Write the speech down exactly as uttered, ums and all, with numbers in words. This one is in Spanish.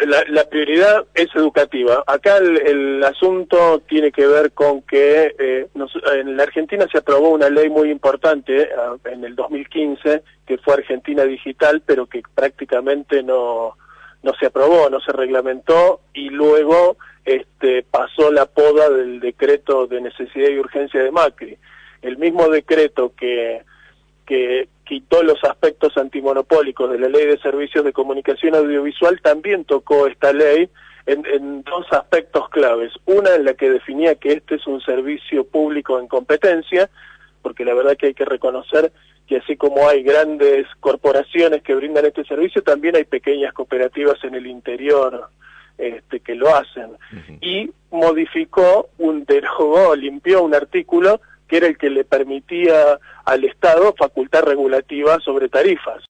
la, la prioridad es educativa. Acá el, el asunto tiene que ver con que eh, nos, en la Argentina se aprobó una ley muy importante uh, en el dos mil quince, que fue Argentina Digital, pero que prácticamente no, no se aprobó, no se reglamentó, y luego este, pasó la poda del decreto de necesidad y urgencia de Macri. El mismo decreto que, que quitó los aspectos antimonopólicos de la Ley de Servicios de Comunicación Audiovisual también tocó esta ley en, en dos aspectos claves. Una, en la que definía que este es un servicio público en competencia, porque la verdad que hay que reconocer que así como hay grandes corporaciones que brindan este servicio, también hay pequeñas cooperativas en el interior este, que lo hacen. Uh-huh. Y modificó, un derogó, limpió un artículo que era el que le permitía al Estado facultad regulativa sobre tarifas.